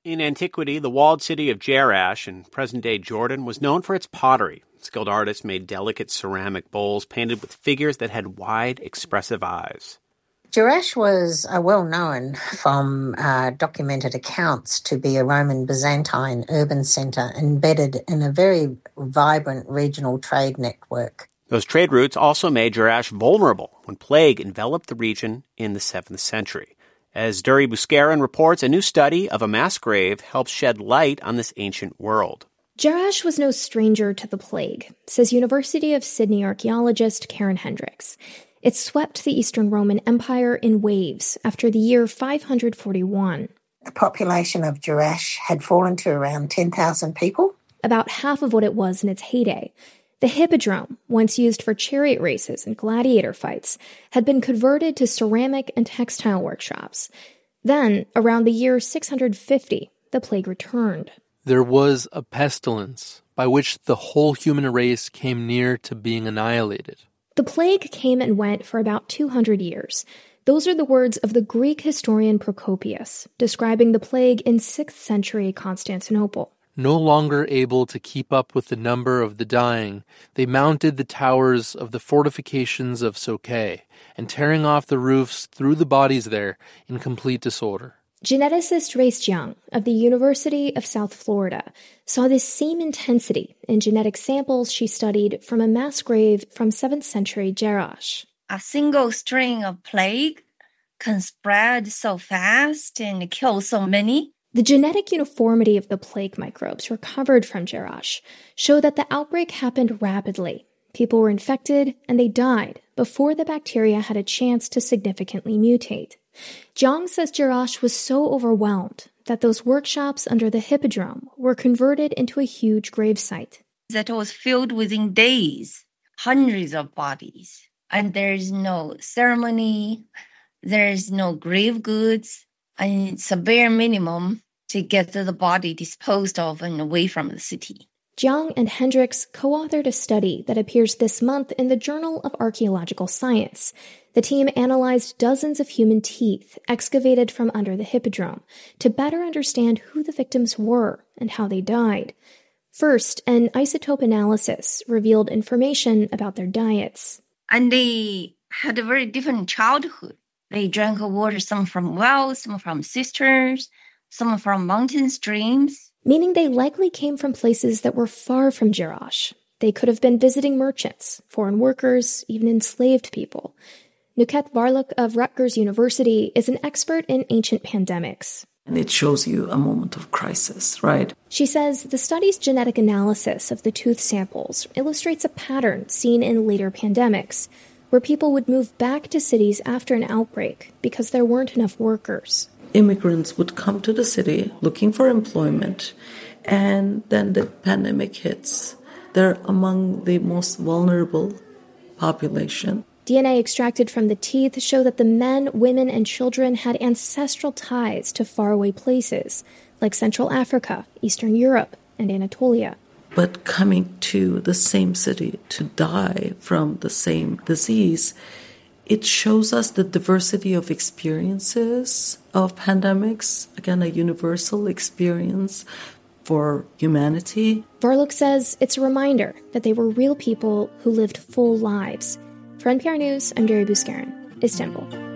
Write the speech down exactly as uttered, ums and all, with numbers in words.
In antiquity, the walled city of Jerash in present-day Jordan was known for its pottery. Skilled artists made delicate ceramic bowls painted with figures that had wide, expressive eyes. Jerash was uh, well known from uh, documented accounts to be a Roman Byzantine urban centre embedded in a very vibrant regional trade network. Those trade routes also made Jerash vulnerable when plague enveloped the region in the seventh century. As Duri Buskarin reports, a new study of a mass grave helps shed light on this ancient world. Jerash was no stranger to the plague, says University of Sydney archaeologist Karen Hendricks. It swept the Eastern Roman Empire in waves after the year five hundred forty-one. The population of Jerash had fallen to around ten thousand people. About half of what it was in its heyday. The hippodrome, once used for chariot races and gladiator fights, had been converted to ceramic and textile workshops. Then, around the year six hundred fifty, the plague returned. There was a pestilence by which the whole human race came near to being annihilated. The plague came and went for about two hundred years. Those are the words of the Greek historian Procopius, describing the plague in sixth century Constantinople. No longer able to keep up with the number of the dying, they mounted the towers of the fortifications of Soke, and tearing off the roofs threw the bodies there in complete disorder. Geneticist Race Jiang of the University of South Florida saw this same intensity in genetic samples she studied from a mass grave from seventh century Jerash. A single strain of plague can spread so fast and kill so many. The genetic uniformity of the plague microbes recovered from Jerash show that the outbreak happened rapidly. People were infected and they died before the bacteria had a chance to significantly mutate. Jiang says Jerash was so overwhelmed that those workshops under the hippodrome were converted into a huge gravesite. That was filled within days, hundreds of bodies. And there's no ceremony, there's no grave goods, and it's a bare minimum to get the body disposed of and away from the city. Jiang and Hendricks co-authored a study that appears this month in the Journal of Archaeological Science. The team analyzed dozens of human teeth excavated from under the hippodrome to better understand who the victims were and how they died. First, an isotope analysis revealed information about their diets. And they had a very different childhood. They drank water, some from wells, some from cisterns, some from mountain streams. Meaning they likely came from places that were far from Jerash. They could have been visiting merchants, foreign workers, even enslaved people. Nuket Varluk of Rutgers University is an expert in ancient pandemics. And it shows you a moment of crisis, right? She says the study's genetic analysis of the tooth samples illustrates a pattern seen in later pandemics, where people would move back to cities after an outbreak because there weren't enough workers. Immigrants would come to the city looking for employment, and then the pandemic hits. They're among the most vulnerable population. D N A extracted from the teeth show that the men, women, and children had ancestral ties to faraway places, like Central Africa, Eastern Europe, and Anatolia. But coming to the same city to die from the same disease, it shows us the diversity of experiences of pandemics. Again, a universal experience for humanity. Varluk says it's a reminder that they were real people who lived full lives. For N P R News, I'm Duri Buskarin, Istanbul.